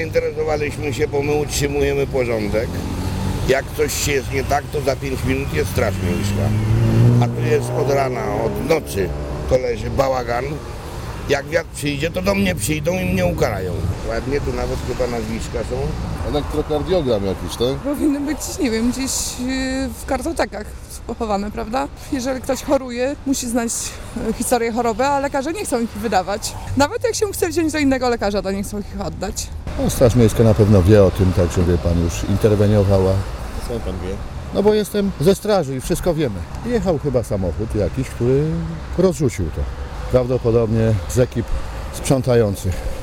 zainteresowaliśmy się, bo my utrzymujemy porządek. Jak coś jest nie tak, to za 5 minut jest straż miejska. A tu jest od rana, od nocy, to leży bałagan. Jak wiatr przyjdzie, to do mnie przyjdą i mnie ukarają. Ładnie, tu nawet chyba nazwiska są. Elektrokardiogram jakiś, tak? Powinny być, nie wiem, gdzieś w kartotekach pochowane, prawda? Jeżeli ktoś choruje, musi znać historię choroby, a lekarze nie chcą ich wydawać. Nawet jak się chce wziąć do innego lekarza, to nie chcą ich oddać. No, Straż Miejska na pewno wie o tym, także wie pan, już interweniowała. Co pan wie? No bo jestem ze straży i wszystko wiemy. Jechał chyba samochód jakiś, który rozrzucił to. Prawdopodobnie z ekip sprzątających.